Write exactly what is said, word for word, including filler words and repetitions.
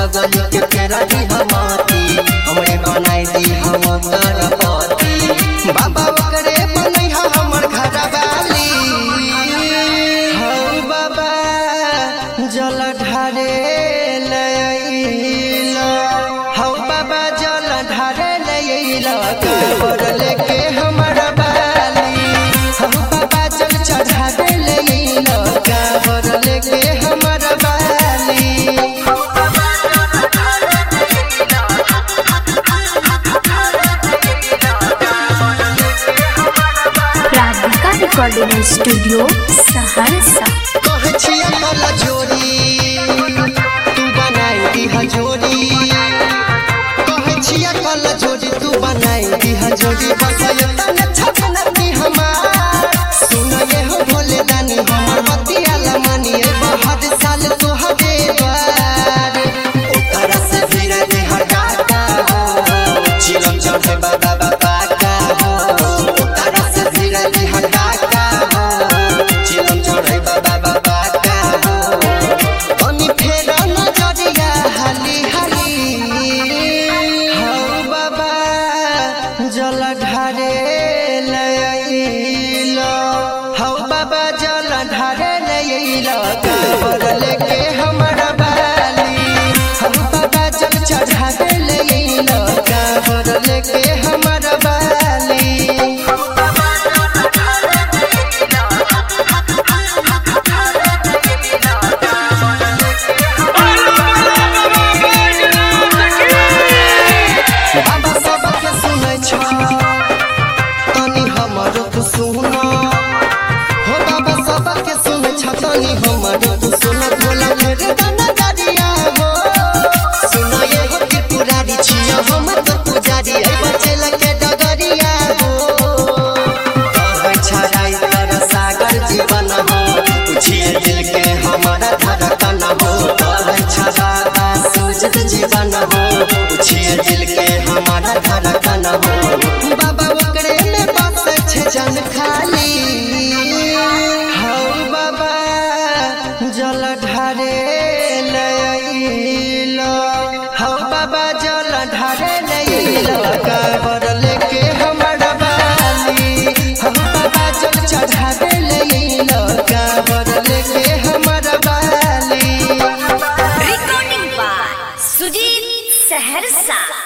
पगली के फेरा दी हमाती हमरे बनाई दी हम करपति बाबा ओकरे बनैहा हमर घर वाली हौ बाबा जल ढारे लैला हौ बाबा जल ढारे लैला काबर लेके हमर बाली हौ बाबा जल चढ़ावे लैला काबर लेके हमर बाली राधिका रिकॉर्डिंग स्टूडियो सहरसा कहे छिया कला जोड़ी तू बनाई दी हजोरी कहे छिया कला जोड़ी तू बनाई दी हजोरी बसय तने छपनती हमार सुन ये हो भोले दानी हमर मतिया लमानी ए बहुत साल तोहरे द्वार ओकरा से फिरे दे हटाता हो चिलम चढ़े बाबा बाबा का हो ओकरा से फिरे दे हटाता हो चिलम चढ़े बाबा बाबा का हो अनि फेर नजरिया हाली हाली हौ बाबा जल ढारे लैला हौ बाबा जल ढारे लैला काबर लेके हमर बाली हौ बाबा जल चढ़ावे लैला काबर लेके हमर बाली बाबा सबके सुनै छ तनी हमरो तू सुना हो बाबा सबके सुनै छ तनी हमरो तू सुना भोला मेरे गाना गाड़िया हो सुना ये हो त्रिपुरारी छिया हम तो पुजारी ए बचल के डगरिया हो कहै छराई तर सागर जीवन हो पूछिए दिल के हमारा धड़कन हो कहै छरा सूझत जीवन हो पूछिए दिल के हमारा धड़कन हो बाबा ओकरे में बस छे जन खाली हौ बाबा जल ढारे लैला हौ बाबा जल ढारे लैला काबर लेके हमर बाली हौ बाबा जल चढ़ावे लैला काबर लेके हमर बाली रिकॉर्डिंग बाय सुजीत सहरसा।